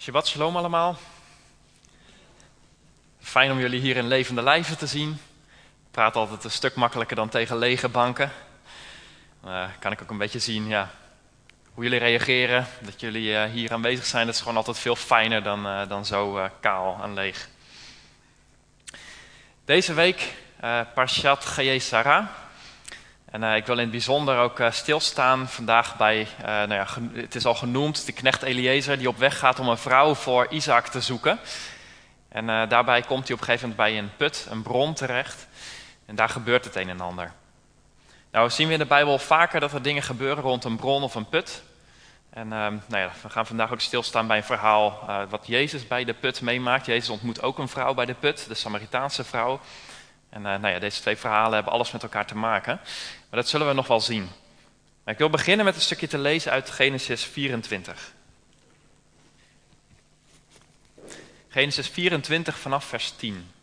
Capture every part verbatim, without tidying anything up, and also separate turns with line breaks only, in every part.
Shabbat shalom allemaal. Fijn om jullie hier in levende lijven te zien. Ik praat altijd een stuk makkelijker dan tegen lege banken. Uh, kan ik ook een beetje zien ja, hoe jullie reageren. Dat jullie uh, hier aanwezig zijn, dat is gewoon altijd veel fijner dan, uh, dan zo uh, kaal en leeg. Deze week uh, Parshat Chayei Sarah. En uh, ik wil in het bijzonder ook uh, stilstaan vandaag bij, uh, nou ja, gen- het is al genoemd, de knecht Eliezer die op weg gaat om een vrouw voor Isaac te zoeken. En uh, daarbij komt hij op een gegeven moment bij een put, een bron terecht. En daar gebeurt het een en ander. Nou zien we in de Bijbel vaker dat er dingen gebeuren rond een bron of een put. En uh, nou ja, we gaan vandaag ook stilstaan bij een verhaal uh, wat Jezus bij de put meemaakt. Jezus ontmoet ook een vrouw bij de put, de Samaritaanse vrouw. En uh, nou ja, deze twee verhalen hebben alles met elkaar te maken. Maar dat zullen we nog wel zien. Maar ik wil beginnen met een stukje te lezen uit Genesis vierentwintig. Genesis vierentwintig vanaf vers tien.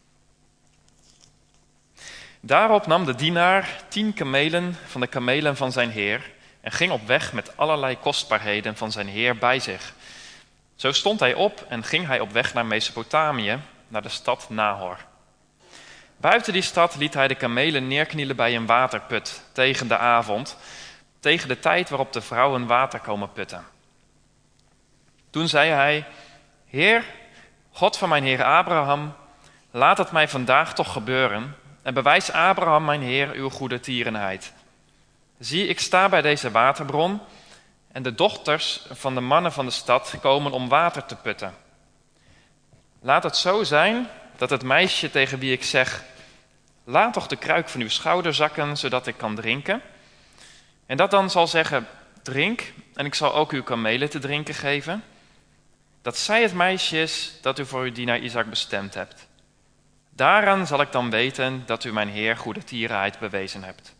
Daarop nam de dienaar tien kamelen van de kamelen van zijn heer en ging op weg met allerlei kostbaarheden van zijn heer bij zich. Zo stond hij op en ging hij op weg naar Mesopotamië, naar de stad Nahor. Buiten die stad liet hij de kamelen neerknielen bij een waterput tegen de avond, tegen de tijd waarop de vrouwen water komen putten. Toen zei hij: Heer, God van mijn heer Abraham, laat het mij vandaag toch gebeuren en bewijs Abraham mijn heer uw goede tierenheid. Zie, ik sta bij deze waterbron en de dochters van de mannen van de stad komen om water te putten. Laat het zo zijn dat het meisje tegen wie ik zeg: laat toch de kruik van uw schouder zakken, zodat ik kan drinken. En dat dan zal zeggen: drink, en ik zal ook uw kamelen te drinken geven. Dat zij het meisje is dat u voor uw dienaar Isaac bestemd hebt. Daaraan zal ik dan weten dat u mijn heer goede tierenheid bewezen hebt.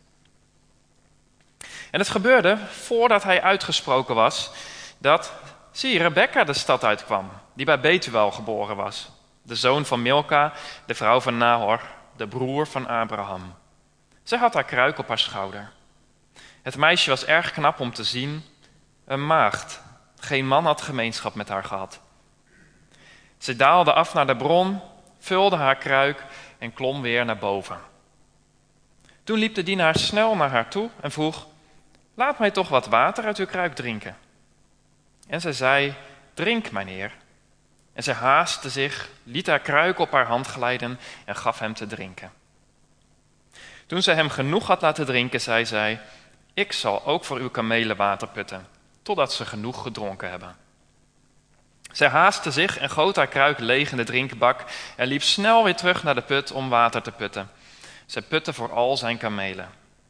En het gebeurde, voordat hij uitgesproken was, dat, zie, Rebekka de stad uitkwam, die bij Betuel geboren was. De zoon van Milka, de vrouw van Nahor, de broer van Abraham. Zij had haar kruik op haar schouder. Het meisje was erg knap om te zien, een maagd. Geen man had gemeenschap met haar gehad. Ze daalde af naar de bron, vulde haar kruik en klom weer naar boven. Toen liep de dienaar snel naar haar toe en vroeg: laat mij toch wat water uit uw kruik drinken. En zij zei: drink, mijn heer. En zij haastte zich, liet haar kruik op haar hand glijden en gaf hem te drinken. Toen zij hem genoeg had laten drinken, zei zij: ik zal ook voor uw kamelen water putten, totdat ze genoeg gedronken hebben. Zij haastte zich en goot haar kruik leeg in de drinkbak en liep snel weer terug naar de put om water te putten. Zij putte voor al zijn kamelen.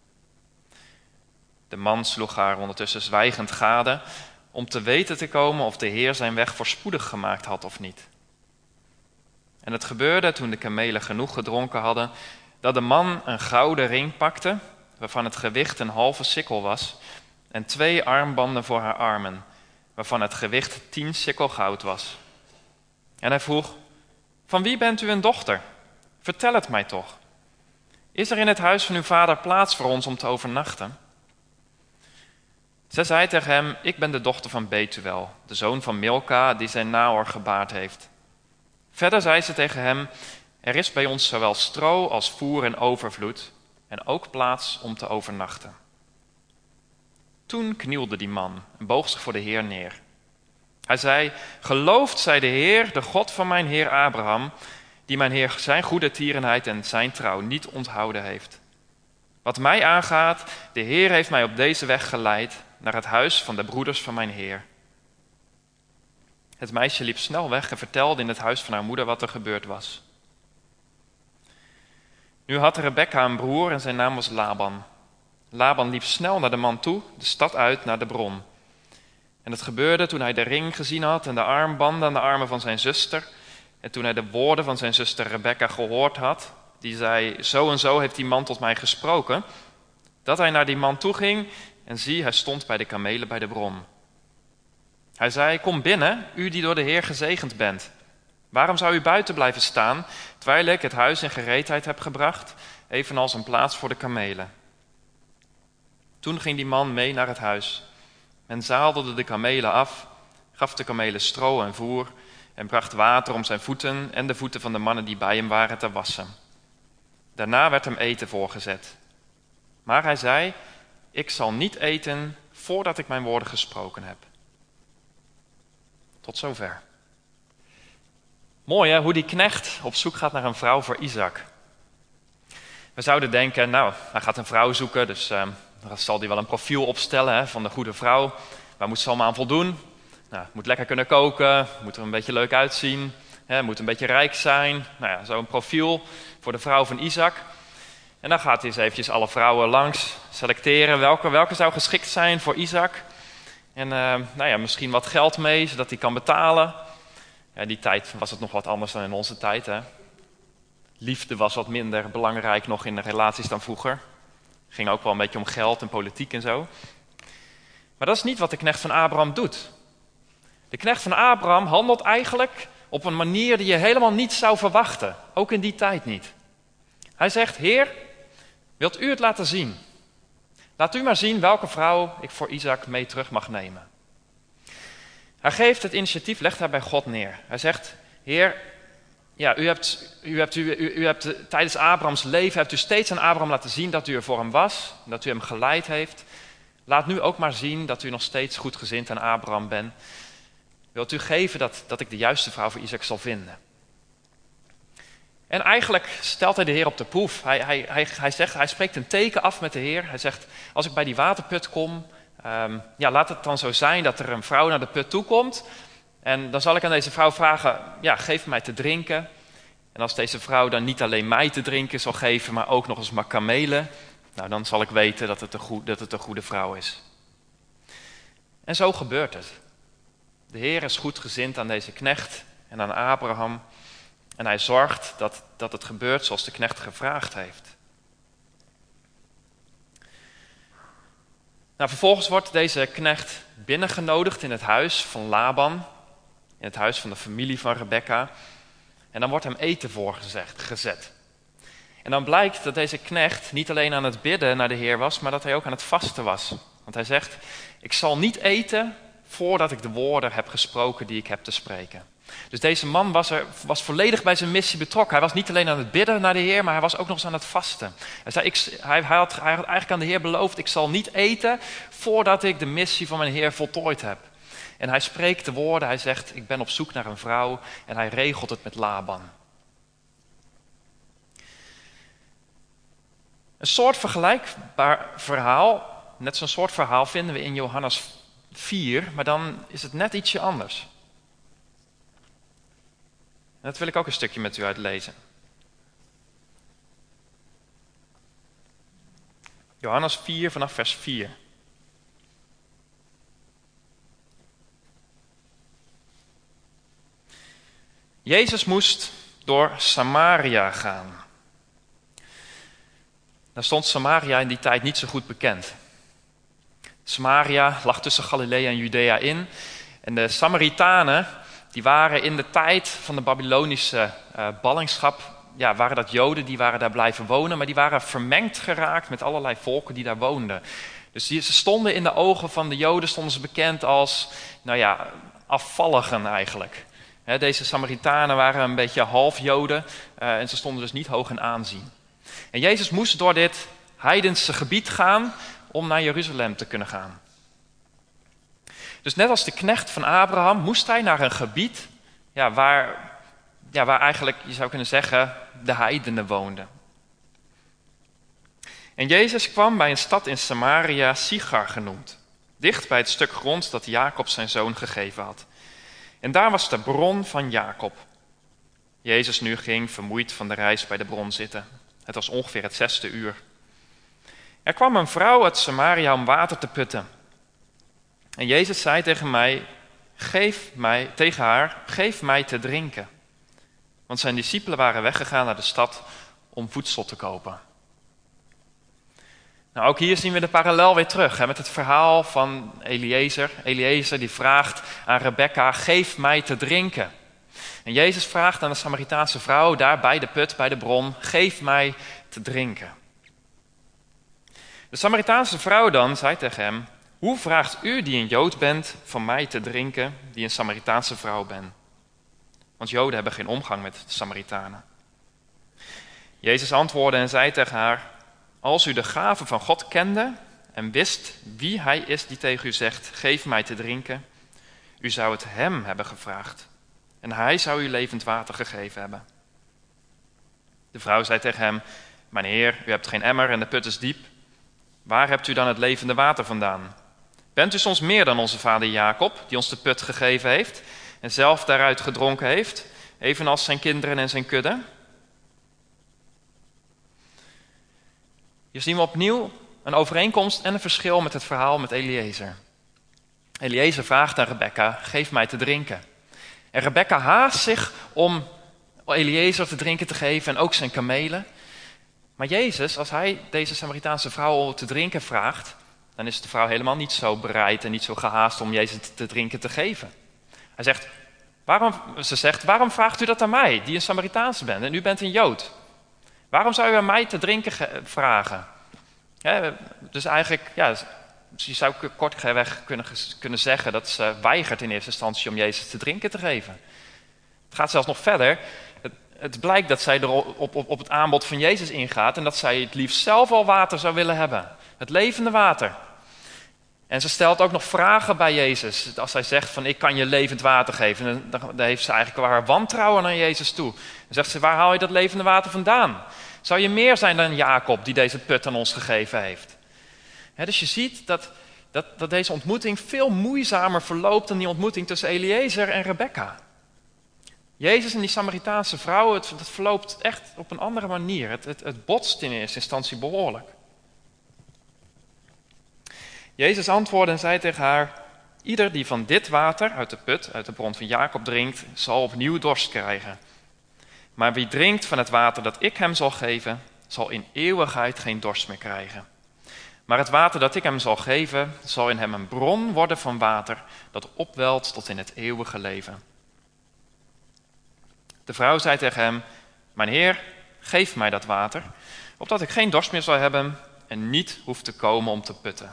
De man sloeg haar ondertussen zwijgend gade om te weten te komen of de Heer zijn weg voorspoedig gemaakt had of niet. En het gebeurde, toen de kamelen genoeg gedronken hadden, dat de man een gouden ring pakte, waarvan het gewicht een halve sikkel was, en twee armbanden voor haar armen, waarvan het gewicht tien sikkel goud was. En hij vroeg: van wie bent u een dochter? Vertel het mij toch. Is er in het huis van uw vader plaats voor ons om te overnachten? Zij zei tegen hem: ik ben de dochter van Betuel, de zoon van Milka, die zijn Nahor gebaard heeft. Verder zei ze tegen hem: er is bij ons zowel stro als voer in overvloed, en ook plaats om te overnachten. Toen knielde die man en boog zich voor de Heer neer. Hij zei: geloofd zij de Heer, de God van mijn heer Abraham, die mijn heer zijn goede tierenheid en zijn trouw niet onthouden heeft. Wat mij aangaat, de Heer heeft mij op deze weg geleid naar het huis van de broeders van mijn heer. Het meisje liep snel weg en vertelde in het huis van haar moeder wat er gebeurd was. Nu had Rebekka een broer en zijn naam was Laban. Laban liep snel naar de man toe, de stad uit naar de bron. En het gebeurde toen hij de ring gezien had en de armbanden aan de armen van zijn zuster, en toen hij de woorden van zijn zuster Rebekka gehoord had, die zei: zo en zo heeft die man tot mij gesproken, dat hij naar die man toe ging en zie, hij stond bij de kamelen bij de bron. Hij zei: kom binnen, u die door de Heer gezegend bent. Waarom zou u buiten blijven staan, terwijl ik het huis in gereedheid heb gebracht, evenals een plaats voor de kamelen? Toen ging die man mee naar het huis. Men zadelde de kamelen af, gaf de kamelen stro en voer en bracht water om zijn voeten en de voeten van de mannen die bij hem waren te wassen. Daarna werd hem eten voorgezet. Maar hij zei, ik zal niet eten voordat ik mijn woorden gesproken heb. Tot zover. Mooi hè, hoe die knecht op zoek gaat naar een vrouw voor Isaac. We zouden denken, nou, hij gaat een vrouw zoeken, dus uh, dan zal hij wel een profiel opstellen hè, van de goede vrouw. Waar moet ze allemaal aan voldoen? Nou, moet lekker kunnen koken, moet er een beetje leuk uitzien, hè, moet een beetje rijk zijn. Nou ja, zo een profiel voor de vrouw van Isaac. En dan gaat hij eens eventjes alle vrouwen langs selecteren welke, welke zou geschikt zijn voor Isaac. En uh, nou ja, misschien wat geld mee, zodat hij kan betalen. Ja, in die tijd was het nog wat anders dan in onze tijd. Hè? Liefde was wat minder belangrijk nog in de relaties dan vroeger. Ging ook wel een beetje om geld en politiek en zo. Maar dat is niet wat de knecht van Abraham doet. De knecht van Abraham handelt eigenlijk op een manier die je helemaal niet zou verwachten. Ook in die tijd niet. Hij zegt, Heer, wilt u het laten zien? Laat u maar zien welke vrouw ik voor Isaac mee terug mag nemen. Hij geeft het initiatief, legt hij bij God neer. Hij zegt, Heer, ja, u hebt, u hebt, u, u, u hebt tijdens Abrahams leven, hebt u steeds aan Abraham laten zien dat u er voor hem was. Dat u hem geleid heeft. Laat nu ook maar zien dat u nog steeds goedgezind aan Abraham bent. Wilt u geven dat, dat ik de juiste vrouw voor Isaac zal vinden? En eigenlijk stelt hij de Heer op de proef. Hij, hij, hij, hij, zegt, hij spreekt een teken af met de Heer. Hij zegt, als ik bij die waterput kom, um, ja, laat het dan zo zijn dat er een vrouw naar de put toe komt. En dan zal ik aan deze vrouw vragen, ja, geef mij te drinken. En als deze vrouw dan niet alleen mij te drinken zal geven, maar ook nog eens maar kamelen, nou, dan zal ik weten dat het een, goed, dat het een goede vrouw is. En zo gebeurt het. De Heer is goedgezind aan deze knecht en aan Abraham. En hij zorgt dat, dat het gebeurt zoals de knecht gevraagd heeft. Nou, vervolgens wordt deze knecht binnengenodigd in het huis van Laban. In het huis van de familie van Rebekka. En dan wordt hem eten voorgezet. En dan blijkt dat deze knecht niet alleen aan het bidden naar de Heer was, maar dat hij ook aan het vasten was. Want hij zegt, ik zal niet eten voordat ik de woorden heb gesproken die ik heb te spreken. Dus deze man was, er, was volledig bij zijn missie betrokken. Hij was niet alleen aan het bidden naar de Heer, maar hij was ook nog eens aan het vasten. Hij, zei, ik, hij, hij, had, hij had eigenlijk aan de Heer beloofd, ik zal niet eten voordat ik de missie van mijn Heer voltooid heb. En hij spreekt de woorden, hij zegt, ik ben op zoek naar een vrouw en hij regelt het met Laban. Een soort vergelijkbaar verhaal, net zo'n soort verhaal vinden we in Johannes vier, maar dan is het net ietsje anders. En dat wil ik ook een stukje met u uitlezen. Johannes vier vanaf vers vier. Jezus moest door Samaria gaan. Daar stond Samaria in die tijd niet zo goed bekend. Samaria lag tussen Galilea en Judea in. En de Samaritanen, die waren in de tijd van de Babylonische uh, ballingschap, ja, waren dat Joden, die waren daar blijven wonen, maar die waren vermengd geraakt met allerlei volken die daar woonden. Dus die, ze stonden in de ogen van de Joden, stonden ze bekend als, nou ja, afvalligen eigenlijk. He, deze Samaritanen waren een beetje half Joden uh, en ze stonden dus niet hoog in aanzien. En Jezus moest door dit heidense gebied gaan om naar Jeruzalem te kunnen gaan. Dus net als de knecht van Abraham moest hij naar een gebied ja, waar, ja, waar eigenlijk, je zou kunnen zeggen, de heidenen woonden. En Jezus kwam bij een stad in Samaria, Sichar genoemd, dicht bij het stuk grond dat Jacob zijn zoon gegeven had. En daar was de bron van Jacob. Jezus nu ging vermoeid van de reis bij de bron zitten. Het was ongeveer het zesde uur. Er kwam een vrouw uit Samaria om water te putten. En Jezus zei tegen mij, geef mij, tegen haar, geef mij te drinken. Want zijn discipelen waren weggegaan naar de stad om voedsel te kopen. Nou, ook hier zien we de parallel weer terug hè, met het verhaal van Eliezer. Eliezer die vraagt aan Rebekka, geef mij te drinken. En Jezus vraagt aan de Samaritaanse vrouw daar bij de put, bij de bron, geef mij te drinken. De Samaritaanse vrouw dan zei tegen hem, Hoe vraagt u die een Jood bent van mij te drinken die een Samaritaanse vrouw ben? Want Joden hebben geen omgang met de Samaritanen. Jezus antwoordde en zei tegen haar: als u de gave van God kende en wist wie hij is die tegen u zegt, geef mij te drinken, u zou het hem hebben gevraagd en hij zou u levend water gegeven hebben. De vrouw zei tegen hem: mijn heer, u hebt geen emmer en de put is diep. Waar hebt u dan het levende water vandaan? Bent u soms meer dan onze vader Jacob, die ons de put gegeven heeft en zelf daaruit gedronken heeft, evenals zijn kinderen en zijn kudde? Hier zien we opnieuw een overeenkomst en een verschil met het verhaal met Eliezer. Eliezer vraagt aan Rebekka: geef mij te drinken. En Rebekka haast zich om Eliezer te drinken te geven en ook zijn kamelen. Maar Jezus, als hij deze Samaritaanse vrouw te drinken vraagt, dan is de vrouw helemaal niet zo bereid en niet zo gehaast om Jezus te drinken te geven. Hij zegt, waarom, ze zegt, waarom vraagt u dat aan mij, die een Samaritaanse bent en u bent een Jood? Waarom zou u aan mij te drinken ge- vragen? He, dus eigenlijk, ja, je zou kortweg kunnen, kunnen zeggen dat ze weigert in eerste instantie om Jezus te drinken te geven. Het gaat zelfs nog verder. Het, het blijkt dat zij er op, op, op het aanbod van Jezus ingaat en dat zij het liefst zelf al water zou willen hebben. Het levende water. En ze stelt ook nog vragen bij Jezus. Als hij zegt van ik kan je levend water geven, dan, dan heeft ze eigenlijk haar wantrouwen naar Jezus toe. Dan zegt ze, waar haal je dat levende water vandaan? Zou je meer zijn dan Jacob die deze put aan ons gegeven heeft? He, dus je ziet dat, dat, dat deze ontmoeting veel moeizamer verloopt dan die ontmoeting tussen Eliezer en Rebekka. Jezus en die Samaritaanse vrouw, het, het verloopt echt op een andere manier. Het, het, het botst in eerste instantie behoorlijk. Jezus antwoordde en zei tegen haar: ieder die van dit water uit de put, uit de bron van Jacob drinkt, zal opnieuw dorst krijgen. Maar wie drinkt van het water dat ik hem zal geven, zal in eeuwigheid geen dorst meer krijgen. Maar het water dat ik hem zal geven, zal in hem een bron worden van water dat opwelt tot in het eeuwige leven. De vrouw zei tegen hem: mijn heer, geef mij dat water, opdat ik geen dorst meer zal hebben en niet hoef te komen om te putten.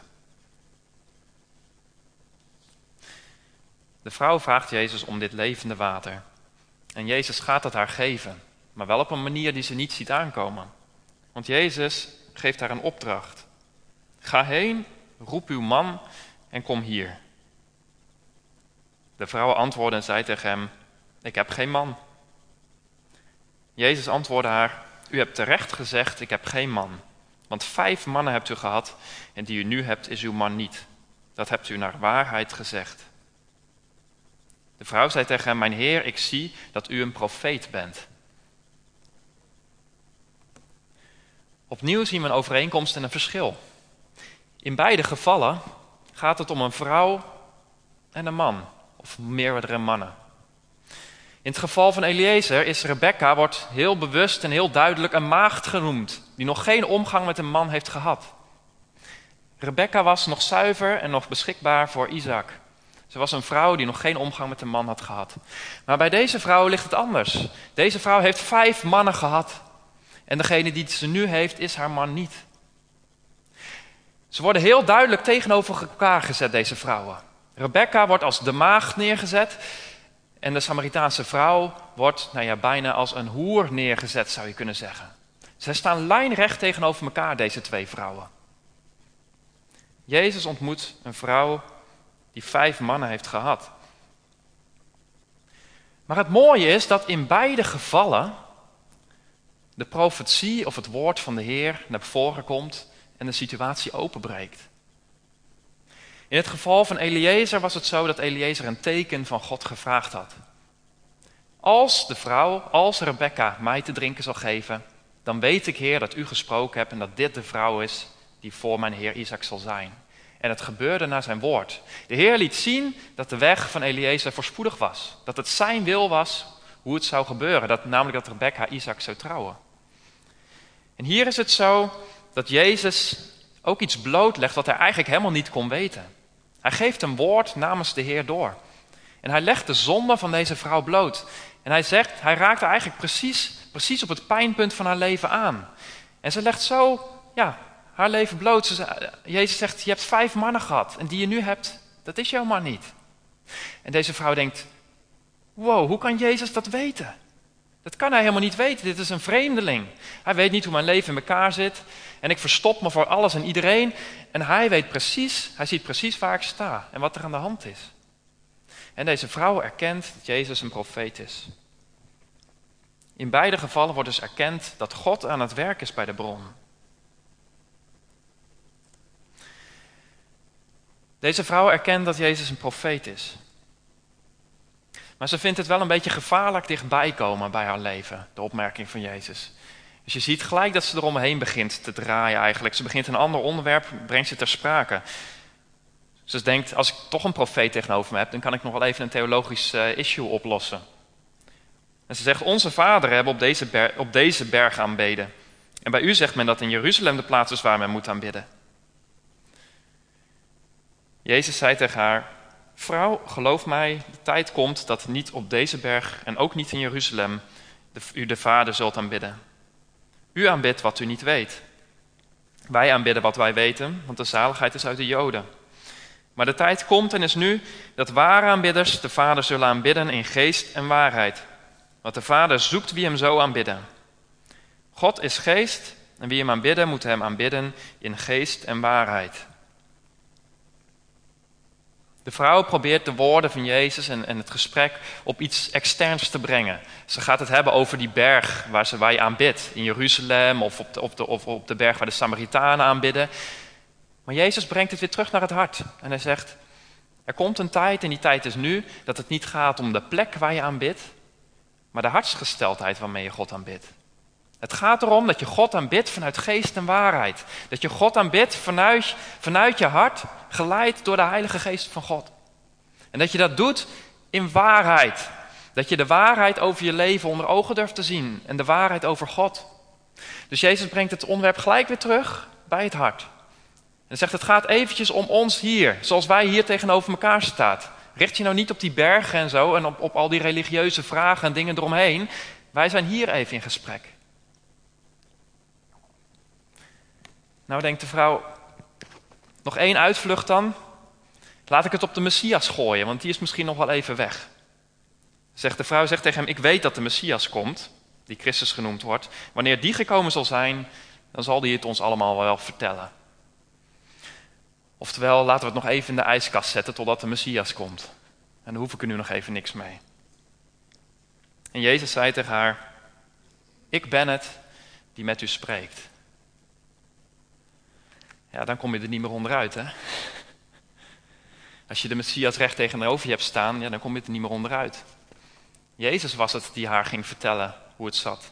De vrouw vraagt Jezus om dit levende water. En Jezus gaat het haar geven, maar wel op een manier die ze niet ziet aankomen. Want Jezus geeft haar een opdracht. Ga heen, roep uw man en kom hier. De vrouw antwoordde en zei tegen hem: ik heb geen man. Jezus antwoordde haar: u hebt terecht gezegd, ik heb geen man. Want vijf mannen hebt u gehad en die u nu hebt is uw man niet. Dat hebt u naar waarheid gezegd. De vrouw zei tegen hem: mijn heer, ik zie dat u een profeet bent. Opnieuw zien we een overeenkomst en een verschil. In beide gevallen gaat het om een vrouw en een man, of meerdere mannen. In het geval van Eliezer is Rebekka, wordt heel bewust en heel duidelijk een maagd genoemd, die nog geen omgang met een man heeft gehad. Rebekka was nog zuiver en nog beschikbaar voor Isaac. Ze was een vrouw die nog geen omgang met een man had gehad. Maar bij deze vrouw ligt het anders. Deze vrouw heeft vijf mannen gehad. En degene die ze nu heeft, is haar man niet. Ze worden heel duidelijk tegenover elkaar gezet, deze vrouwen. Rebekka wordt als de maagd neergezet. En de Samaritaanse vrouw wordt nou ja, bijna als een hoer neergezet, zou je kunnen zeggen. Zij staan lijnrecht tegenover elkaar, deze twee vrouwen. Jezus ontmoet een vrouw die vijf mannen heeft gehad. Maar het mooie is dat in beide gevallen de profetie of het woord van de Heer naar voren komt en de situatie openbreekt. In het geval van Eliezer was het zo dat Eliezer een teken van God gevraagd had. Als de vrouw, als Rebekka mij te drinken zal geven, dan weet ik, Heer, dat u gesproken hebt en dat dit de vrouw is die voor mijn Heer Isaac zal zijn. En het gebeurde naar zijn woord. De Heer liet zien dat de weg van Eliezer voorspoedig was. Dat het zijn wil was hoe het zou gebeuren. Dat, namelijk dat Rebekka Isaac zou trouwen. En hier is het zo dat Jezus ook iets blootlegt wat hij eigenlijk helemaal niet kon weten. Hij geeft een woord namens de Heer door. En hij legt de zonde van deze vrouw bloot. En hij zegt, hij raakt eigenlijk precies, precies op het pijnpunt van haar leven aan. En ze legt zo, ja, haar leven bloot. Ze zei, Jezus zegt, je hebt vijf mannen gehad en die je nu hebt, dat is jouw man niet. En deze vrouw denkt, wow, hoe kan Jezus dat weten? Dat kan hij helemaal niet weten, dit is een vreemdeling. Hij weet niet hoe mijn leven in elkaar zit en ik verstop me voor alles en iedereen. En hij weet precies, hij ziet precies waar ik sta en wat er aan de hand is. En deze vrouw erkent dat Jezus een profeet is. In beide gevallen wordt dus erkend dat God aan het werk is bij de bron. Deze vrouw erkent dat Jezus een profeet is. Maar ze vindt het wel een beetje gevaarlijk dichtbij komen bij haar leven, de opmerking van Jezus. Dus je ziet gelijk dat ze eromheen begint te draaien eigenlijk. Ze begint een ander onderwerp, brengt ze ter sprake. Ze denkt, als ik toch een profeet tegenover me heb, dan kan ik nog wel even een theologisch uh, issue oplossen. En ze zegt, onze vaderen hebben op deze, ber- op deze berg aanbeden. En bij u zegt men dat in Jeruzalem de plaats is waar men moet aanbidden. Jezus zei tegen haar, vrouw, geloof mij, de tijd komt dat niet op deze berg en ook niet in Jeruzalem de, u de Vader zult aanbidden. U aanbidt wat u niet weet. Wij aanbidden wat wij weten, want de zaligheid is uit de Joden. Maar de tijd komt en is nu dat ware aanbidders de Vader zullen aanbidden in geest en waarheid. Want de Vader zoekt wie hem zo aanbidden. God is geest en wie hem aanbidden moet hem aanbidden in geest en waarheid. De vrouw probeert de woorden van Jezus en, en het gesprek op iets externs te brengen. Ze gaat het hebben over die berg waar, ze, waar je aanbidt. In Jeruzalem of op, de, op de, of op de berg waar de Samaritanen aanbidden. Maar Jezus brengt het weer terug naar het hart. En hij zegt, er komt een tijd en die tijd is nu dat het niet gaat om de plek waar je aanbidt, maar de hartsgesteldheid waarmee je God aanbidt. Het gaat erom dat je God aanbidt vanuit geest en waarheid. Dat je God aanbidt vanuit, vanuit je hart, geleid door de Heilige Geest van God. En dat je dat doet in waarheid. Dat je de waarheid over je leven onder ogen durft te zien. En de waarheid over God. Dus Jezus brengt het onderwerp gelijk weer terug bij het hart. En hij zegt, het gaat eventjes om ons hier. Zoals wij hier tegenover elkaar staan. Richt je nou niet op die bergen en zo. En op, op al die religieuze vragen en dingen eromheen. Wij zijn hier even in gesprek. Nou denkt de vrouw, nog één uitvlucht dan. Laat ik het op de Messias gooien, want die is misschien nog wel even weg. Zegt de vrouw zegt tegen hem, ik weet dat de Messias komt, die Christus genoemd wordt. Wanneer die gekomen zal zijn, dan zal die het ons allemaal wel vertellen. Oftewel, laten we het nog even in de ijskast zetten totdat de Messias komt. En daar hoef ik er nu nog even niks mee. En Jezus zei tegen haar, ik ben het die met u spreekt. Ja, dan kom je er niet meer onderuit, hè. Als je de Messias recht tegenover je hebt staan, ja, dan kom je er niet meer onderuit. Jezus was het die haar ging vertellen hoe het zat.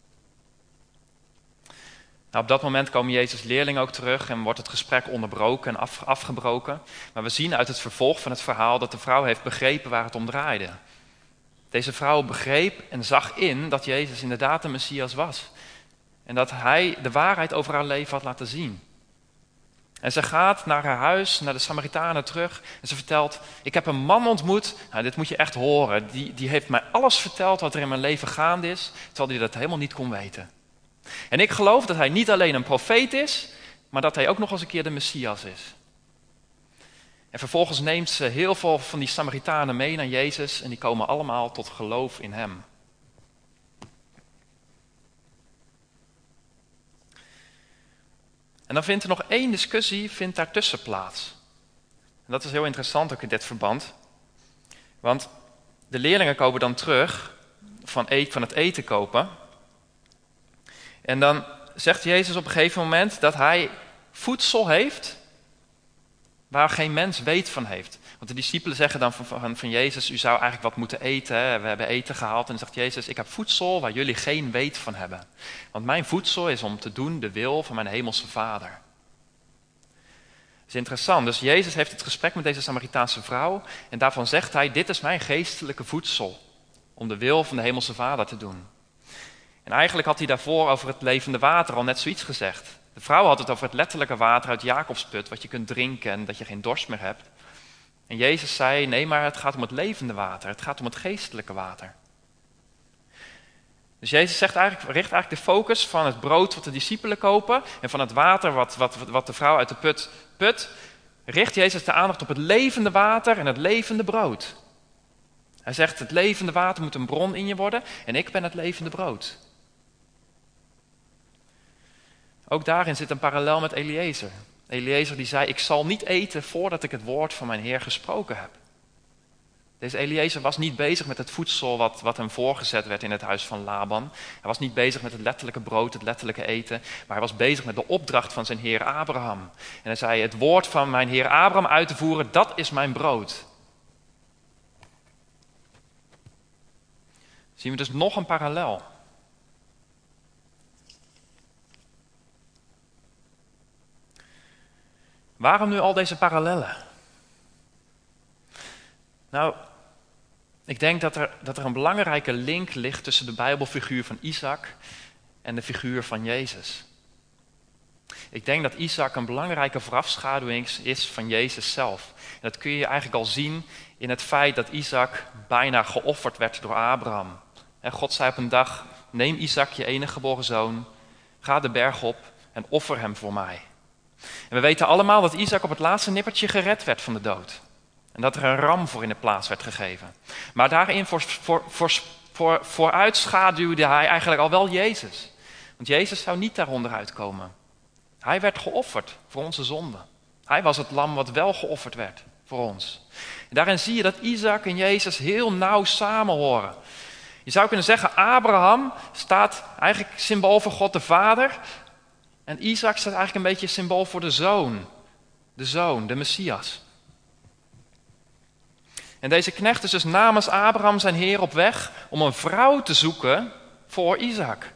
Nou, op dat moment komen Jezus' leerlingen ook terug en wordt het gesprek onderbroken en af, afgebroken. Maar we zien uit het vervolg van het verhaal dat de vrouw heeft begrepen waar het om draaide. Deze vrouw begreep en zag in dat Jezus inderdaad de Messias was. En dat hij de waarheid over haar leven had laten zien. En ze gaat naar haar huis, naar de Samaritanen terug. En ze vertelt, ik heb een man ontmoet. Nou, dit moet je echt horen. Die, die heeft mij alles verteld wat er in mijn leven gaande is. Terwijl hij dat helemaal niet kon weten. En ik geloof dat hij niet alleen een profeet is, maar dat hij ook nog eens een keer de Messias is. En vervolgens neemt ze heel veel van die Samaritanen mee naar Jezus. En die komen allemaal tot geloof in hem. En dan vindt er nog één discussie vindt daartussen plaats. En dat is heel interessant ook in dit verband. Want de leerlingen komen dan terug van, eet, van het eten kopen. En dan zegt Jezus op een gegeven moment dat hij voedsel heeft waar geen mens weet van heeft. Want de discipelen zeggen dan van, van, van Jezus, u zou eigenlijk wat moeten eten. Hè? We hebben eten gehaald. En dan zegt Jezus, ik heb voedsel waar jullie geen weet van hebben. Want mijn voedsel is om te doen de wil van mijn hemelse Vader. Dat is interessant. Dus Jezus heeft het gesprek met deze Samaritaanse vrouw. En daarvan zegt hij, dit is mijn geestelijke voedsel. Om de wil van de hemelse Vader te doen. En eigenlijk had hij daarvoor over het levende water al net zoiets gezegd. De vrouw had het over het letterlijke water uit Jacobsput, wat je kunt drinken en dat je geen dorst meer hebt. En Jezus zei, nee, maar het gaat om het levende water. Het gaat om het geestelijke water. Dus Jezus zegt eigenlijk, richt eigenlijk de focus van het brood wat de discipelen kopen en van het water wat, wat, wat de vrouw uit de put put, richt Jezus de aandacht op het levende water en het levende brood. Hij zegt, het levende water moet een bron in je worden en ik ben het levende brood. Ook daarin zit een parallel met Eliezer. Eliezer die zei, ik zal niet eten voordat ik het woord van mijn Heer gesproken heb. Deze Eliezer was niet bezig met het voedsel wat, wat hem voorgezet werd in het huis van Laban. Hij was niet bezig met het letterlijke brood, het letterlijke eten. Maar hij was bezig met de opdracht van zijn Heer Abraham. En hij zei, het woord van mijn Heer Abraham uit te voeren, dat is mijn brood. Zien we dus nog een parallel. Waarom nu al deze parallellen? Nou, ik denk dat er, dat er een belangrijke link ligt tussen de Bijbelfiguur van Isaac en de figuur van Jezus. Ik denk dat Isaac een belangrijke voorafschaduwing is van Jezus zelf. En dat kun je eigenlijk al zien in het feit dat Isaac bijna geofferd werd door Abraham. En God zei op een dag, neem Isaac, je enige geboren zoon, ga de berg op en offer hem voor mij. En we weten allemaal dat Isaac op het laatste nippertje gered werd van de dood. En dat er een ram voor in de plaats werd gegeven. Maar daarin voor, voor, voor, voor, vooruitschaduwde hij eigenlijk al wel Jezus. Want Jezus zou niet daaronder uitkomen. Hij werd geofferd voor onze zonde. Hij was het lam wat wel geofferd werd voor ons. En daarin zie je dat Isaac en Jezus heel nauw samenhoren. Je zou kunnen zeggen, Abraham staat eigenlijk symbool voor God de Vader. En Isaac staat eigenlijk een beetje symbool voor de zoon. De zoon, de Messias. En deze knecht is dus namens Abraham zijn Heer op weg om een vrouw te zoeken voor Isaac.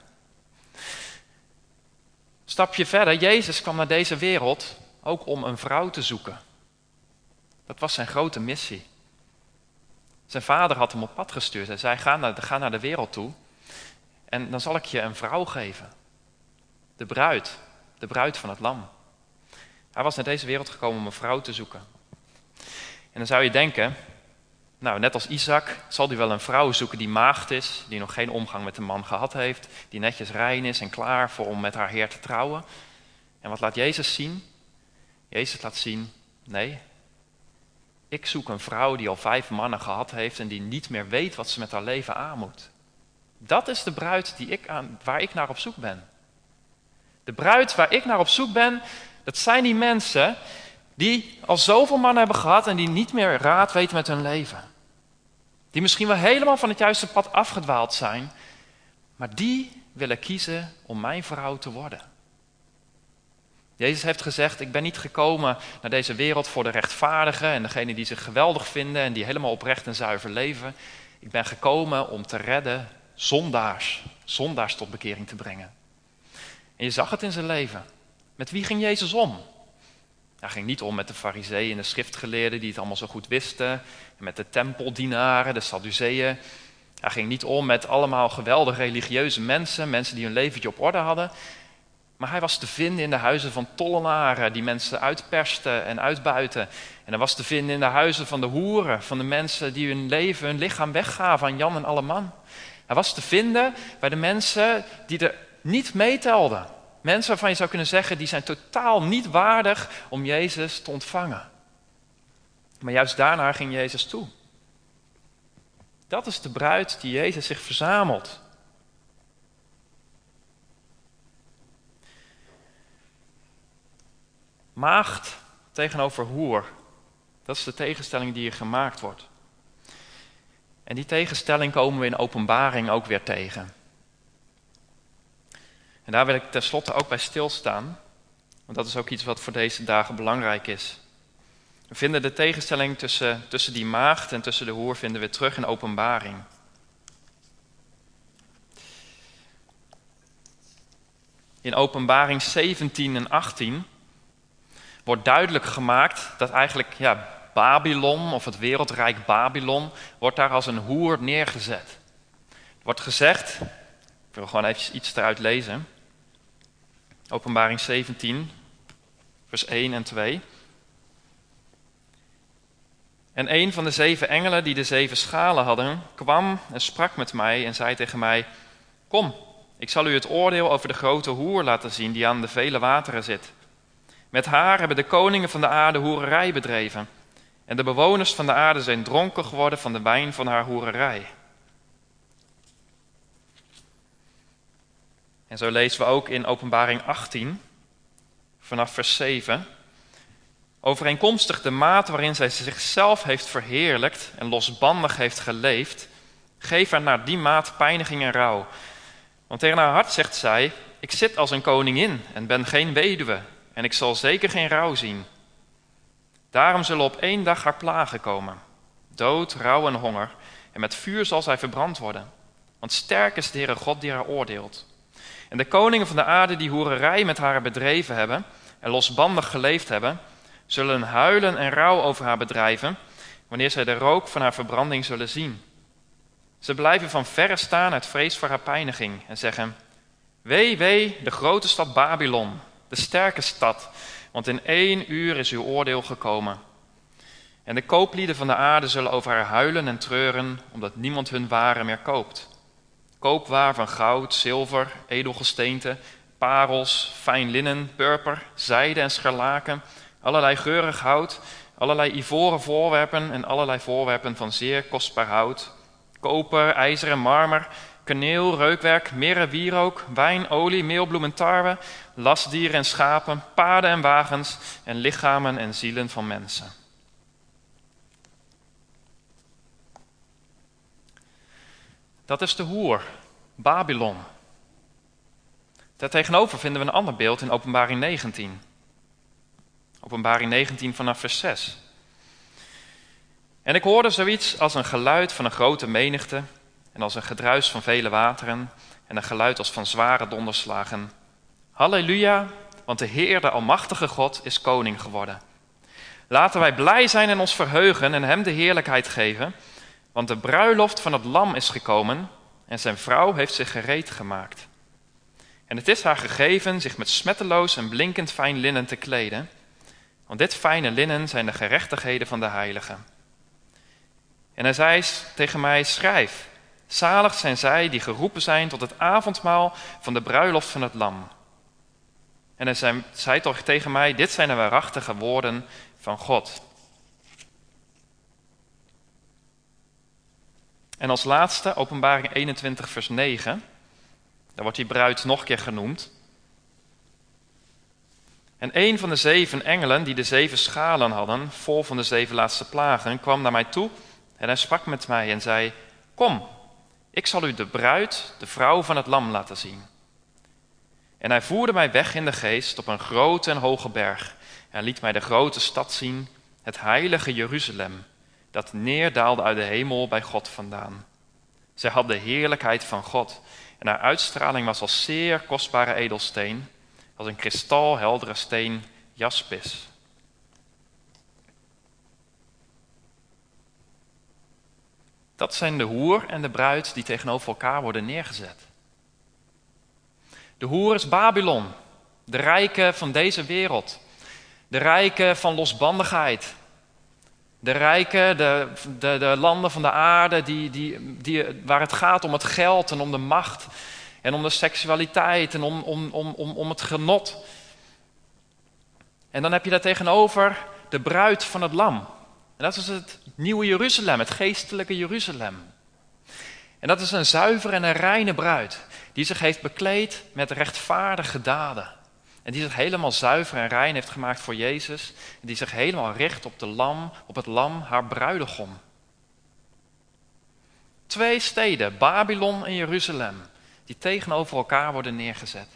Stapje verder, Jezus kwam naar deze wereld ook om een vrouw te zoeken. Dat was zijn grote missie. Zijn vader had hem op pad gestuurd. Hij zei, ga naar, ga naar de wereld toe en dan zal ik je een vrouw geven. De bruid, de bruid van het lam. Hij was naar deze wereld gekomen om een vrouw te zoeken. En dan zou je denken, nou, net als Isaac zal hij wel een vrouw zoeken die maagd is, die nog geen omgang met een man gehad heeft, die netjes rein is en klaar voor om met haar Heer te trouwen. En wat laat Jezus zien? Jezus laat zien, nee, ik zoek een vrouw die al vijf mannen gehad heeft en die niet meer weet wat ze met haar leven aan moet. Dat is de bruid die ik aan, waar ik naar op zoek ben. De bruid waar ik naar op zoek ben, dat zijn die mensen die al zoveel mannen hebben gehad en die niet meer raad weten met hun leven. Die misschien wel helemaal van het juiste pad afgedwaald zijn, maar die willen kiezen om mijn vrouw te worden. Jezus heeft gezegd, ik ben niet gekomen naar deze wereld voor de rechtvaardigen en degenen die zich geweldig vinden en die helemaal oprecht en zuiver leven. Ik ben gekomen om te redden zondaars, zondaars tot bekering te brengen. En je zag het in zijn leven. Met wie ging Jezus om? Hij ging niet om met de farizeeën en de schriftgeleerden die het allemaal zo goed wisten. En met de tempeldienaren, de Sadduceeën. Hij ging niet om met allemaal geweldig religieuze mensen. Mensen die hun leventje op orde hadden. Maar hij was te vinden in de huizen van tollenaren. Die mensen uitpersten en uitbuiten. En hij was te vinden in de huizen van de hoeren. Van de mensen die hun leven, hun lichaam weggaven aan Jan en Alleman. Hij was te vinden bij de mensen die er niet meetelden. Mensen waarvan je zou kunnen zeggen, die zijn totaal niet waardig om Jezus te ontvangen. Maar juist daarnaar ging Jezus toe. Dat is de bruid die Jezus zich verzamelt. Maagd tegenover hoer. Dat is de tegenstelling die hier gemaakt wordt. En die tegenstelling komen we in Openbaring ook weer tegen. En daar wil ik tenslotte ook bij stilstaan. Want dat is ook iets wat voor deze dagen belangrijk is. We vinden de tegenstelling tussen, tussen die maagd en tussen de hoer vinden we terug in Openbaring. In Openbaring zeventien en achttien wordt duidelijk gemaakt dat eigenlijk ja, Babylon of het wereldrijk Babylon wordt daar als een hoer neergezet. Er wordt gezegd, ik wil gewoon even iets eruit lezen. Openbaring zeventien, vers één en twee. En een van de zeven engelen die de zeven schalen hadden, kwam en sprak met mij en zei tegen mij: Kom, ik zal u het oordeel over de grote hoer laten zien die aan de vele wateren zit. Met haar hebben de koningen van de aarde hoererij bedreven. En de bewoners van de aarde zijn dronken geworden van de wijn van haar hoererij. En zo lezen we ook in Openbaring achttien, vanaf vers zeven. Overeenkomstig de mate waarin zij zichzelf heeft verheerlijkt en losbandig heeft geleefd, geef haar naar die maat pijniging en rouw. Want tegen haar hart zegt zij, ik zit als een koningin en ben geen weduwe en ik zal zeker geen rouw zien. Daarom zullen op één dag haar plagen komen, dood, rouw en honger, en met vuur zal zij verbrand worden. Want sterk is de Heere God die haar oordeelt. En de koningen van de aarde die hoererij met haar bedreven hebben en losbandig geleefd hebben, zullen huilen en rouw over haar bedrijven, wanneer zij de rook van haar verbranding zullen zien. Ze blijven van verre staan uit vrees voor haar pijniging en zeggen, wee, wee, de grote stad Babylon, de sterke stad, want in één uur is uw oordeel gekomen. En de kooplieden van de aarde zullen over haar huilen en treuren, omdat niemand hun waren meer koopt. Koopwaar van goud, zilver, edelgesteente, parels, fijn linnen, purper, zijde en scharlaken, allerlei geurig hout, allerlei ivoren voorwerpen en allerlei voorwerpen van zeer kostbaar hout, koper, ijzer en marmer, kaneel, reukwerk, mirre, wierook, wijn, olie, meelbloem en tarwe, lastdieren en schapen, paarden en wagens en lichamen en zielen van mensen. Dat is de hoer, Babylon. Daartegenover vinden we een ander beeld in Openbaring negentien. Openbaring negentien vanaf vers zes. En ik hoorde zoiets als een geluid van een grote menigte en als een gedruis van vele wateren en een geluid als van zware donderslagen. Halleluja, want de Heer, de Almachtige God, is koning geworden. Laten wij blij zijn en ons verheugen en hem de heerlijkheid geven, want de bruiloft van het lam is gekomen en zijn vrouw heeft zich gereed gemaakt. En het is haar gegeven zich met smetteloos en blinkend fijn linnen te kleden, want dit fijne linnen zijn de gerechtigheden van de heiligen. En hij zei tegen mij, schrijf, zalig zijn zij die geroepen zijn tot het avondmaal van de bruiloft van het lam. En hij zei, zei toch tegen mij, dit zijn de waarachtige woorden van God. En als laatste, Openbaring eenentwintig vers negen, daar wordt die bruid nog een keer genoemd. En een van de zeven engelen die de zeven schalen hadden, vol van de zeven laatste plagen, kwam naar mij toe en hij sprak met mij en zei, kom, ik zal u de bruid, de vrouw van het lam laten zien. En hij voerde mij weg in de geest op een grote en hoge berg en liet mij de grote stad zien, het heilige Jeruzalem, dat neerdaalde uit de hemel bij God vandaan. Zij had de heerlijkheid van God en haar uitstraling was als zeer kostbare edelsteen, als een kristalheldere steen jaspis. Dat zijn de hoer en de bruid die tegenover elkaar worden neergezet. De hoer is Babylon, de rijke van deze wereld. De rijke van losbandigheid. De rijke, de, de, de landen van de aarde die, die, die, waar het gaat om het geld en om de macht en om de seksualiteit en om, om, om, om, om het genot. En dan heb je daar tegenover de bruid van het lam. En dat is het nieuwe Jeruzalem, het geestelijke Jeruzalem. En dat is een zuivere en een reine bruid die zich heeft bekleed met rechtvaardige daden. En die zich helemaal zuiver en rein heeft gemaakt voor Jezus. En die zich helemaal richt op, de lam, op het lam, haar bruidegom. Twee steden, Babylon en Jeruzalem, die tegenover elkaar worden neergezet.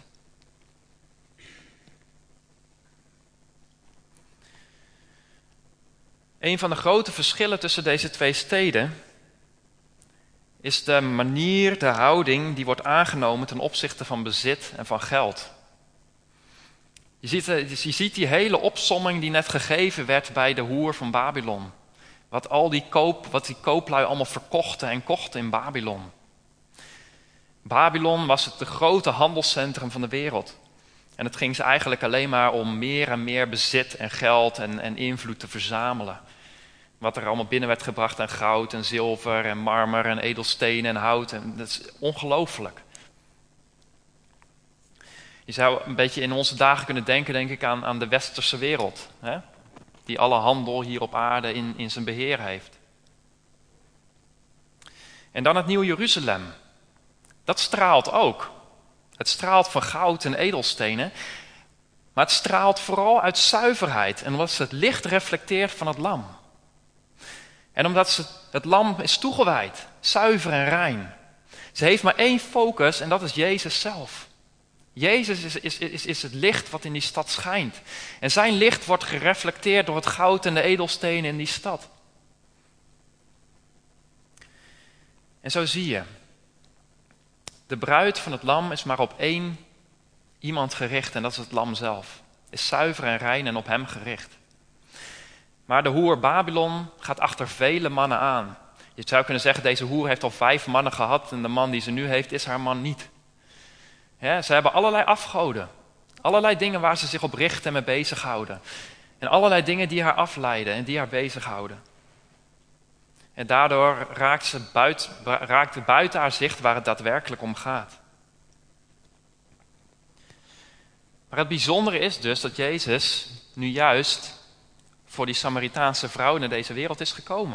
Een van de grote verschillen tussen deze twee steden is de manier, de houding die wordt aangenomen ten opzichte van bezit en van geld. Je ziet, je ziet die hele opsomming die net gegeven werd bij de hoer van Babylon. Wat, al die koop, wat die kooplui allemaal verkochten en kochten in Babylon. Babylon was het de grote handelscentrum van de wereld. En het ging ze eigenlijk alleen maar om meer en meer bezit en geld en, en invloed te verzamelen. Wat er allemaal binnen werd gebracht aan goud en zilver en marmer en edelstenen en hout. En dat is ongelooflijk. Je zou een beetje in onze dagen kunnen denken, denk ik, aan, aan de westerse wereld. Hè? Die alle handel hier op aarde in, in zijn beheer heeft. En dan het Nieuwe Jeruzalem. Dat straalt ook. Het straalt van goud en edelstenen. Maar het straalt vooral uit zuiverheid. En omdat het licht reflecteert van het lam. En omdat ze, het lam is toegewijd. Zuiver en rein. Ze heeft maar één focus en dat is Jezus zelf. Jezus is, is, is, is het licht wat in die stad schijnt. En zijn licht wordt gereflecteerd door het goud en de edelstenen in die stad. En zo zie je. De bruid van het lam is maar op één iemand gericht en dat is het lam zelf. Is zuiver en rein en op hem gericht. Maar de hoer Babylon gaat achter vele mannen aan. Je zou kunnen zeggen, deze hoer heeft al vijf mannen gehad en de man die ze nu heeft is haar man niet. Ja, ze hebben allerlei afgoden. Allerlei dingen waar ze zich op richten en mee bezighouden. En allerlei dingen die haar afleiden en die haar bezighouden. En daardoor raakt ze buiten, raakt het buiten haar zicht waar het daadwerkelijk om gaat. Maar het bijzondere is dus dat Jezus nu juist voor die Samaritaanse vrouw naar deze wereld is gekomen.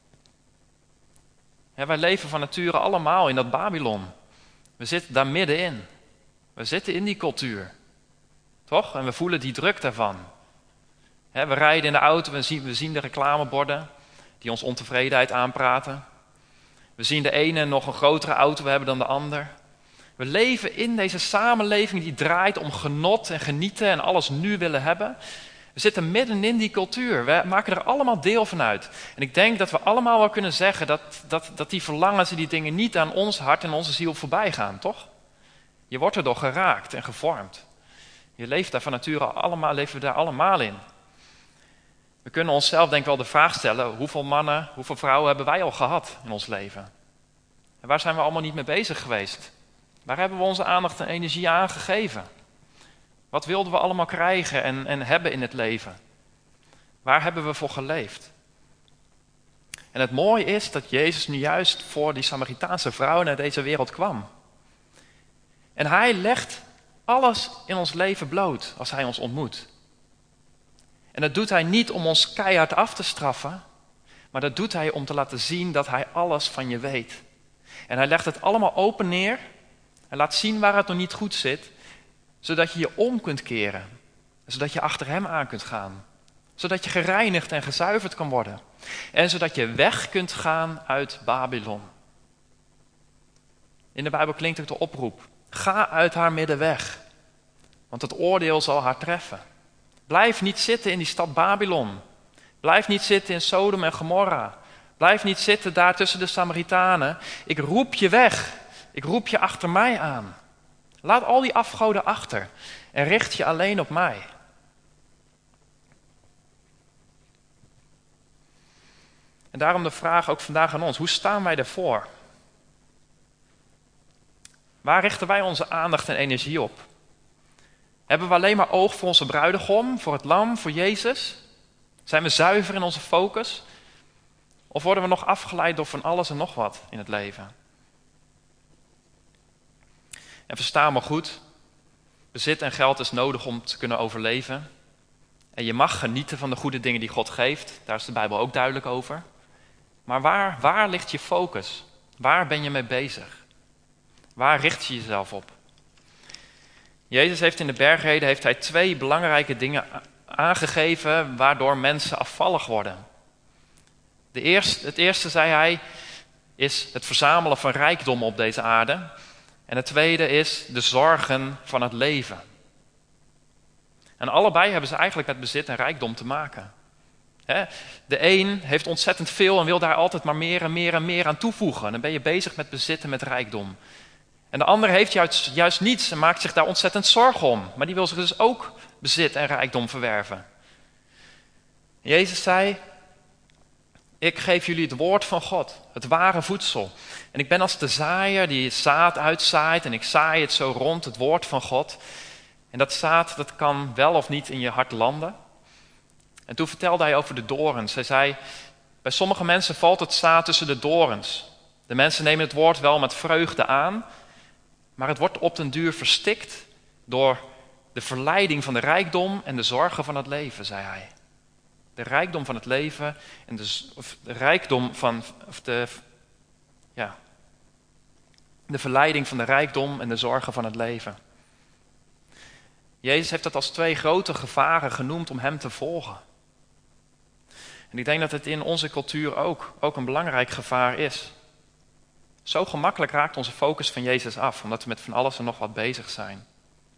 Ja, wij leven van nature allemaal in dat Babylon. We zitten daar middenin. We zitten in die cultuur. Toch? En we voelen die druk daarvan. He, we rijden in de auto, we zien, we zien de reclameborden die ons ontevredenheid aanpraten. We zien de ene nog een grotere auto hebben dan de ander. We leven in deze samenleving die draait om genot en genieten en alles nu willen hebben. We zitten midden in die cultuur. We maken er allemaal deel van uit. En ik denk dat we allemaal wel kunnen zeggen dat, dat, dat die verlangens en die dingen niet aan ons hart en onze ziel voorbij gaan, toch? Je wordt er door geraakt en gevormd. Je leeft daar van nature allemaal, leven we daar allemaal in. We kunnen onszelf denk ik wel de vraag stellen, hoeveel mannen, hoeveel vrouwen hebben wij al gehad in ons leven? En waar zijn we allemaal niet mee bezig geweest? Waar hebben we onze aandacht en energie aan gegeven? Wat wilden we allemaal krijgen en, en hebben in het leven? Waar hebben we voor geleefd? En het mooie is dat Jezus nu juist voor die Samaritaanse vrouw naar deze wereld kwam. En hij legt alles in ons leven bloot als hij ons ontmoet. En dat doet hij niet om ons keihard af te straffen, maar dat doet hij om te laten zien dat hij alles van je weet. En hij legt het allemaal open neer en laat zien waar het nog niet goed zit, zodat je je om kunt keren. Zodat je achter hem aan kunt gaan. Zodat je gereinigd en gezuiverd kan worden. En zodat je weg kunt gaan uit Babylon. In de Bijbel klinkt ook de oproep. Ga uit haar midden weg. Want het oordeel zal haar treffen. Blijf niet zitten in die stad Babylon. Blijf niet zitten in Sodom en Gomorra. Blijf niet zitten daar tussen de Samaritanen. Ik roep je weg. Ik roep je achter mij aan. Laat al die afgoden achter en richt je alleen op mij. En daarom de vraag ook vandaag aan ons. Hoe staan wij ervoor? Waar richten wij onze aandacht en energie op? Hebben we alleen maar oog voor onze bruidegom, voor het lam, voor Jezus? Zijn we zuiver in onze focus? Of worden we nog afgeleid door van alles en nog wat in het leven? En versta me goed, bezit en geld is nodig om te kunnen overleven. En je mag genieten van de goede dingen die God geeft, daar is de Bijbel ook duidelijk over. Maar waar, waar ligt je focus? Waar ben je mee bezig? Waar richt je jezelf op? Jezus heeft in de bergreden heeft hij twee belangrijke dingen aangegeven waardoor mensen afvallig worden. De eerste, het eerste, zei hij, is het verzamelen van rijkdom op deze aarde. En het tweede is de zorgen van het leven. En allebei hebben ze eigenlijk met bezit en rijkdom te maken. He, de een heeft ontzettend veel en wil daar altijd maar meer en meer en meer aan toevoegen. Dan ben je bezig met bezit en met rijkdom. En de ander heeft juist, juist niets en maakt zich daar ontzettend zorgen om. Maar die wil zich dus ook bezit en rijkdom verwerven. Jezus zei, ik geef jullie het woord van God, het ware voedsel. En ik ben als de zaaier die het zaad uitzaait en ik zaai het zo rond, het woord van God. En dat zaad, dat kan wel of niet in je hart landen. En toen vertelde hij over de dorens. Hij zei, bij sommige mensen valt het zaad tussen de dorens. De mensen nemen het woord wel met vreugde aan, maar het wordt op den duur verstikt Door de verleiding van de rijkdom en de zorgen van het leven, zei hij. De rijkdom van het leven en de, of de rijkdom van, of de, ja, de verleiding van de rijkdom en de zorgen van het leven. Jezus heeft dat als twee grote gevaren genoemd om hem te volgen. En ik denk dat het in onze cultuur ook, ook een belangrijk gevaar is. Zo gemakkelijk raakt onze focus van Jezus af, omdat we met van alles en nog wat bezig zijn.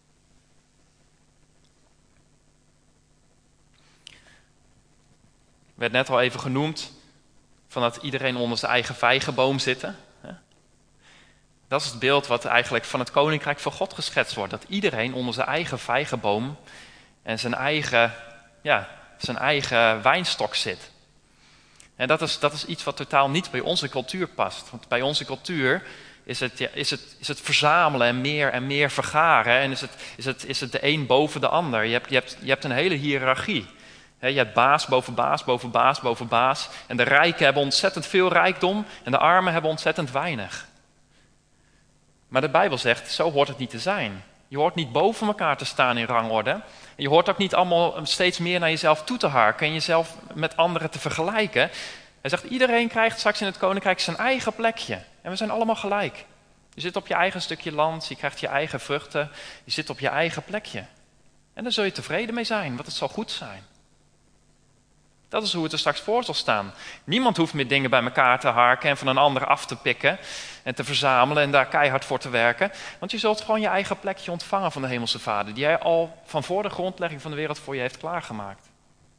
Werd net al even genoemd, van dat iedereen onder zijn eigen vijgenboom zit. Dat is het beeld wat eigenlijk van het koninkrijk van God geschetst wordt. Dat iedereen onder zijn eigen vijgenboom en zijn eigen, ja, zijn eigen wijnstok zit. En dat is, dat is iets wat totaal niet bij onze cultuur past. Want bij onze cultuur is het, ja, is het, is het verzamelen en meer en meer vergaren. En is het, is het, is het de een boven de ander. Je hebt, je hebt, je hebt een hele hiërarchie. He, je hebt baas boven baas, boven baas, boven baas. En de rijken hebben ontzettend veel rijkdom en de armen hebben ontzettend weinig. Maar de Bijbel zegt, zo hoort het niet te zijn. Je hoort niet boven elkaar te staan in rangorde. En je hoort ook niet allemaal steeds meer naar jezelf toe te harken en jezelf met anderen te vergelijken. Hij zegt, iedereen krijgt straks in het koninkrijk zijn eigen plekje. En we zijn allemaal gelijk. Je zit op je eigen stukje land, je krijgt je eigen vruchten, je zit op je eigen plekje. En daar zul je tevreden mee zijn, want het zal goed zijn. Dat is hoe het er straks voor zal staan. Niemand hoeft meer dingen bij elkaar te harken en van een ander af te pikken en te verzamelen en daar keihard voor te werken. Want je zult gewoon je eigen plekje ontvangen van de Hemelse Vader, die hij al van voor de grondlegging van de wereld voor je heeft klaargemaakt.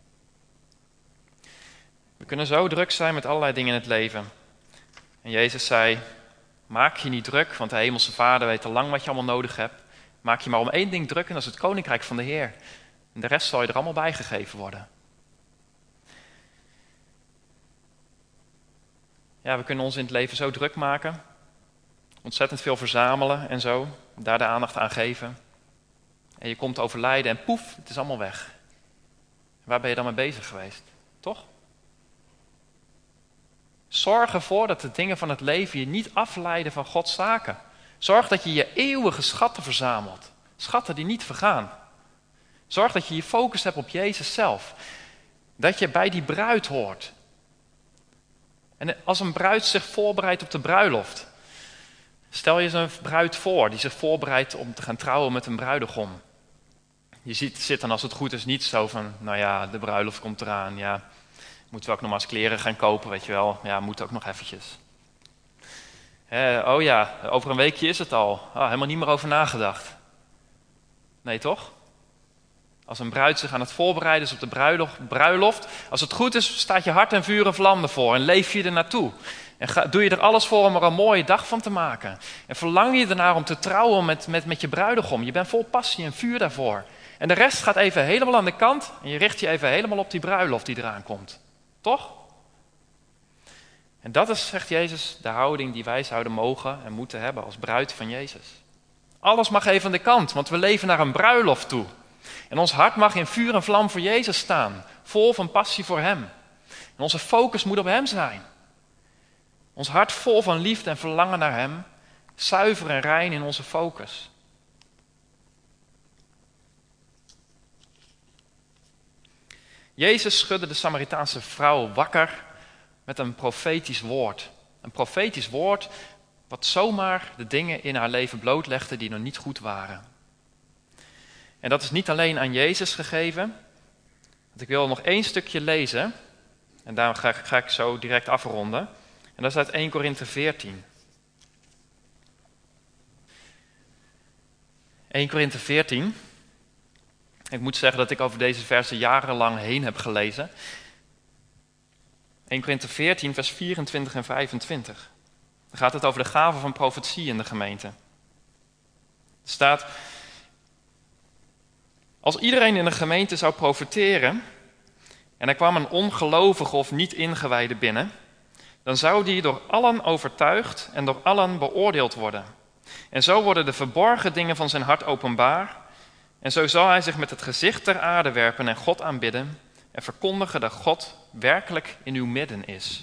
We kunnen zo druk zijn met allerlei dingen in het leven. En Jezus zei, maak je niet druk, want de Hemelse Vader weet al lang wat je allemaal nodig hebt. Maak je maar om één ding druk en dat is het koninkrijk van de Heer. En de rest zal je er allemaal bijgegeven worden. Ja, we kunnen ons in het leven zo druk maken, ontzettend veel verzamelen en zo, daar de aandacht aan geven. En je komt overlijden en poef, het is allemaal weg. Waar ben je dan mee bezig geweest? Toch? Zorg ervoor dat de dingen van het leven je niet afleiden van Gods zaken. Zorg dat je je eeuwige schatten verzamelt. Schatten die niet vergaan. Zorg dat je je focus hebt op Jezus zelf. Dat je bij die bruid hoort. En als een bruid zich voorbereidt op de bruiloft. Stel je zo'n bruid voor die zich voorbereidt om te gaan trouwen met een bruidegom. Je ziet, zit dan als het goed is niet zo van, nou ja, de bruiloft komt eraan. Ja, moeten we ook nog maar eens kleren gaan kopen, weet je wel. Ja, moet ook nog eventjes. He, oh ja, over een weekje is het al. Oh, helemaal niet meer over nagedacht. Nee, toch? Als een bruid zich aan het voorbereiden is op de bruiloft, bruiloft. Als het goed is, staat je hart en vuur en vlam ervoor. En leef je er naartoe. En ga, doe je er alles voor om er een mooie dag van te maken. En verlang je ernaar om te trouwen met, met, met je bruidegom. Je bent vol passie en vuur daarvoor. En de rest gaat even helemaal aan de kant. En je richt je even helemaal op die bruiloft die eraan komt. Toch? En dat is, zegt Jezus, de houding die wij zouden mogen en moeten hebben als bruid van Jezus. Alles mag even aan de kant, want we leven naar een bruiloft toe. En ons hart mag in vuur en vlam voor Jezus staan. Vol van passie voor Hem. En onze focus moet op Hem zijn. Ons hart vol van liefde en verlangen naar Hem. Zuiver en rein in onze focus. Jezus schudde de Samaritaanse vrouw wakker met een profetisch woord. Een profetisch woord wat zomaar de dingen in haar leven blootlegde die nog niet goed waren. En dat is niet alleen aan Jezus gegeven. Want ik wil nog één stukje lezen. En daar ga, ga ik zo direct afronden. En dat is uit Eerste Korinthe veertien. Eerste Korinthe veertien. Ik moet zeggen dat ik over deze versen jarenlang heen heb gelezen. Eerste Korinthe veertien, vers vierentwintig en vijfentwintig. Dan gaat het over de gave van profetie in de gemeente. Er staat: als iedereen in de gemeente zou profeteren en er kwam een ongelovige of niet ingewijde binnen, dan zou die door allen overtuigd en door allen beoordeeld worden. En zo worden de verborgen dingen van zijn hart openbaar. En zo zal hij zich met het gezicht ter aarde werpen en God aanbidden en verkondigen dat God werkelijk in uw midden is.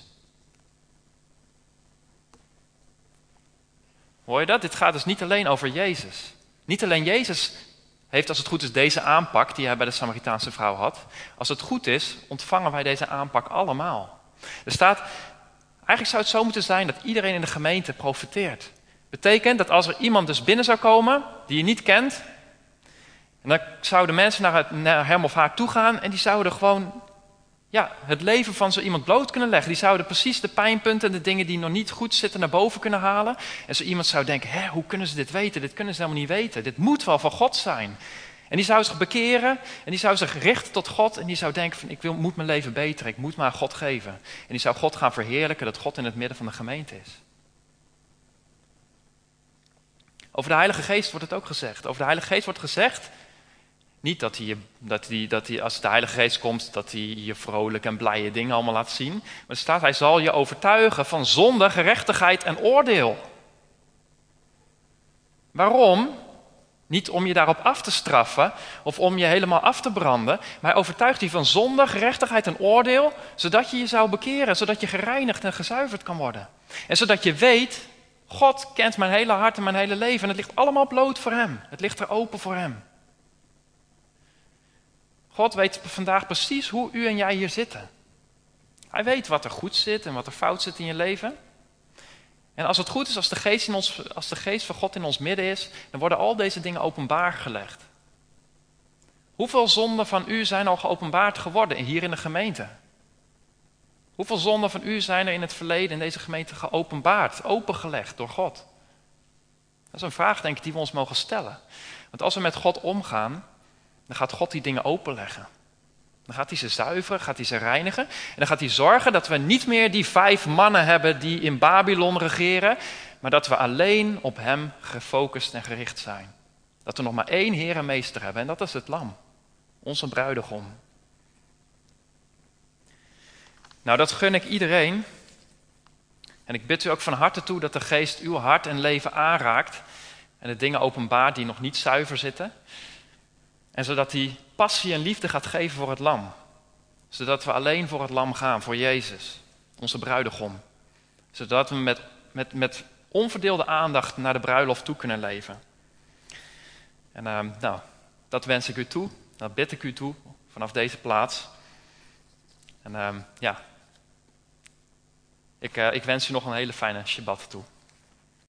Hoor je dat? Dit gaat dus niet alleen over Jezus. Niet alleen Jezus heeft als het goed is deze aanpak die hij bij de Samaritaanse vrouw had. Als het goed is, ontvangen wij deze aanpak allemaal. Er staat, eigenlijk zou het zo moeten zijn dat iedereen in de gemeente profiteert. Betekent dat als er iemand dus binnen zou komen die je niet kent, en dan zouden mensen naar, het, naar hem of haar toe gaan en die zouden gewoon ja, het leven van zo iemand bloot kunnen leggen. Die zouden precies de pijnpunten en de dingen die nog niet goed zitten naar boven kunnen halen. En zo iemand zou denken, hè, hoe kunnen ze dit weten? Dit kunnen ze helemaal niet weten. Dit moet wel van God zijn. En die zou zich bekeren en die zou zich richten tot God en die zou denken van ik wil, moet mijn leven beter, ik moet maar aan God geven. En die zou God gaan verheerlijken dat God in het midden van de gemeente is. Over de Heilige Geest wordt het ook gezegd. Over de Heilige Geest wordt gezegd, niet dat hij, dat hij, dat hij als de Heilige Geest komt, dat hij je vrolijke en blije dingen allemaal laat zien. Maar er staat, hij zal je overtuigen van zonde, gerechtigheid en oordeel. Waarom? Niet om je daarop af te straffen of om je helemaal af te branden. Maar hij overtuigt je van zonde, gerechtigheid en oordeel, zodat je je zou bekeren, zodat je gereinigd en gezuiverd kan worden. En zodat je weet, God kent mijn hele hart en mijn hele leven en het ligt allemaal bloot voor hem. Het ligt er open voor hem. God weet vandaag precies hoe u en jij hier zitten. Hij weet wat er goed zit en wat er fout zit in je leven. En als het goed is, als de geest, in ons, als de geest van God in ons midden is, dan worden al deze dingen openbaar gelegd. Hoeveel zonden van u zijn al geopenbaard geworden hier in de gemeente? Hoeveel zonden van u zijn er in het verleden in deze gemeente geopenbaard, opengelegd door God? Dat is een vraag, denk ik, die we ons mogen stellen. Want als we met God omgaan, dan gaat God die dingen openleggen. Dan gaat hij ze zuiveren, gaat hij ze reinigen. En dan gaat hij zorgen dat we niet meer die vijf mannen hebben die in Babylon regeren, maar dat we alleen op hem gefocust en gericht zijn. Dat we nog maar één Heer en Meester hebben en dat is het Lam, onze bruidegom. Nou, dat gun ik iedereen. En ik bid u ook van harte toe dat de Geest uw hart en leven aanraakt en de dingen openbaart die nog niet zuiver zitten. En zodat hij passie en liefde gaat geven voor het lam. Zodat we alleen voor het lam gaan, voor Jezus, onze bruidegom. Zodat we met, met, met onverdeelde aandacht naar de bruiloft toe kunnen leven. En uh, nou, dat wens ik u toe, dat bid ik u toe vanaf deze plaats. En uh, ja, ik, uh, ik wens u nog een hele fijne Shabbat toe.